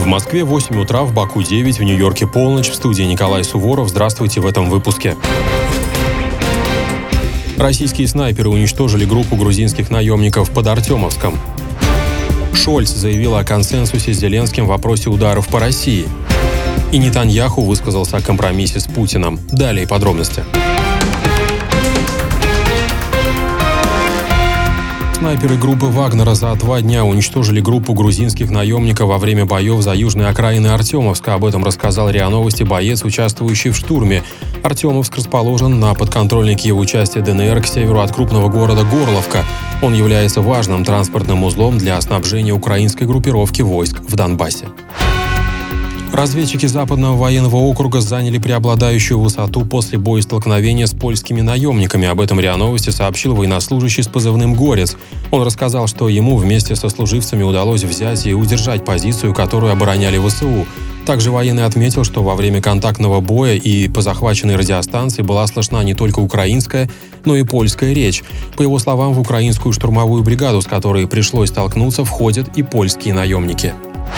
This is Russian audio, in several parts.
В Москве 8 утра, в Баку 9, в Нью-Йорке полночь. В студии Николай Суворов. Здравствуйте в этом выпуске. Российские снайперы уничтожили группу грузинских наемников под Артемовском. Шольц заявил о консенсусе с Зеленским в вопросе ударов по России. И Нетаньяху высказался о компромиссе с Путиным. Далее подробности. Снайперы группы Вагнера за 2 дня уничтожили группу грузинских наемников во время боев за южные окраины Артемовска. Об этом рассказал РИА Новости боец, участвующий в штурме. Артемовск расположен на подконтрольной Киеву части ДНР к северу от крупного города Горловка. Он является важным транспортным узлом для снабжения украинской группировки войск в Донбассе. Разведчики Западного военного округа заняли преобладающую высоту после боестолкновения с польскими наемниками. Об этом РИА Новости сообщил военнослужащий с позывным «Горец». Он рассказал, что ему вместе со служивцами удалось взять и удержать позицию, которую обороняли ВСУ. Также военный отметил, что во время контактного боя и по захваченной радиостанции была слышна не только украинская, но и польская речь. По его словам, в украинскую штурмовую бригаду, с которой пришлось столкнуться, входят и польские наемники.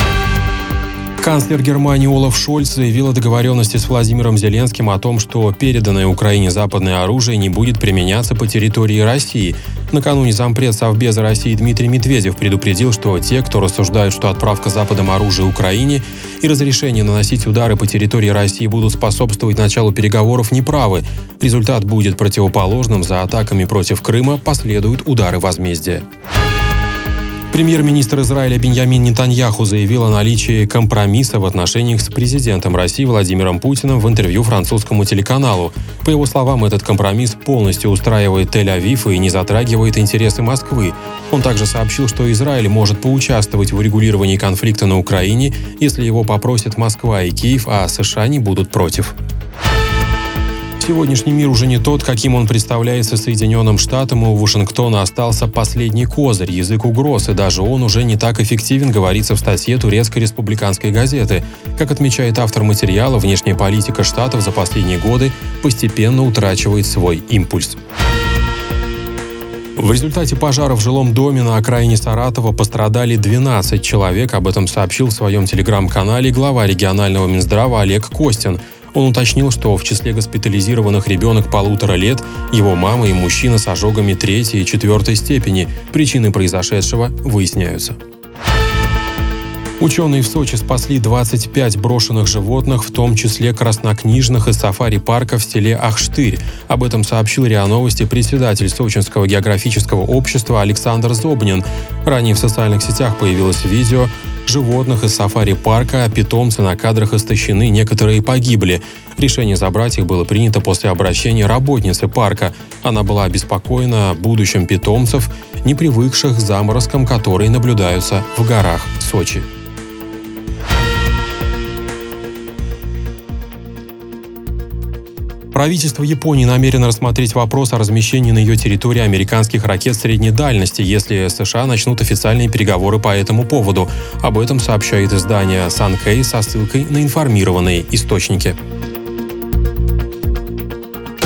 Канцлер Германии Олаф Шольц заявил о договоренности с Владимиром Зеленским о том, что переданное Украине западное оружие не будет применяться по территории России. Накануне зампред Совбеза России Дмитрий Медведев предупредил, что те, кто рассуждают, что отправка Западом оружия Украине и разрешение наносить удары по территории России будут способствовать началу переговоров, неправы. Результат будет противоположным. За атаками против Крыма последуют удары возмездия. Премьер-министр Израиля Биньямин Нетаньяху заявил о наличии компромисса в отношениях с президентом России Владимиром Путиным в интервью французскому телеканалу. По его словам, этот компромисс полностью устраивает Тель-Авив и не затрагивает интересы Москвы. Он также сообщил, что Израиль может поучаствовать в урегулировании конфликта на Украине, если его попросят Москва и Киев, а США не будут против. Сегодняшний мир уже не тот, каким он представляется Соединенным Штатам, и у Вашингтона остался последний козырь – язык угроз, и даже он уже не так эффективен, говорится в статье турецкой республиканской газеты. Как отмечает автор материала, внешняя политика Штатов за последние годы постепенно утрачивает свой импульс. В результате пожара в жилом доме на окраине Саратова пострадали 12 человек. Об этом сообщил в своем телеграм-канале глава регионального Минздрава Олег Костин. Он уточнил, что в числе госпитализированных ребенок 1,5 лет, его мама и мужчина с ожогами 3-й и 4-й степени. Причины произошедшего выясняются. Ученые в Сочи спасли 25 брошенных животных, в том числе краснокнижных из сафари-парка в селе Ахштырь. Об этом сообщил РИА Новости председатель Сочинского географического общества Александр Зобнин. Ранее в социальных сетях появилось видео животных из сафари-парка, питомцы на кадрах истощены, некоторые погибли. Решение забрать их было принято после обращения работницы парка. Она была обеспокоена будущим питомцев, не привыкших к заморозкам, которые наблюдаются в горах Сочи. Правительство Японии намерено рассмотреть вопрос о размещении на ее территории американских ракет средней дальности, если США начнут официальные переговоры по этому поводу. Об этом сообщает издание Sankei со ссылкой на информированные источники.